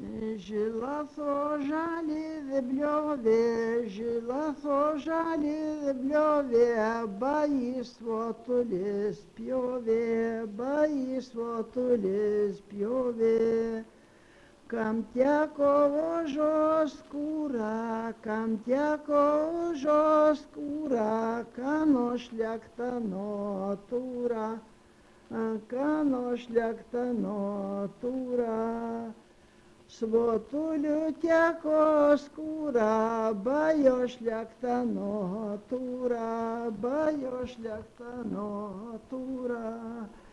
Žila žali vybliovė, žila žali vybliovė, baji svotulis pjovė, baji svotulis pjovė. Kam teko ožos skūra, kam teko ožos skūra, kano šlekta notūra, kano šlekta notūra. Svotuliu teko skūra, bajo šlekta notūra, bajo šlekta notūra.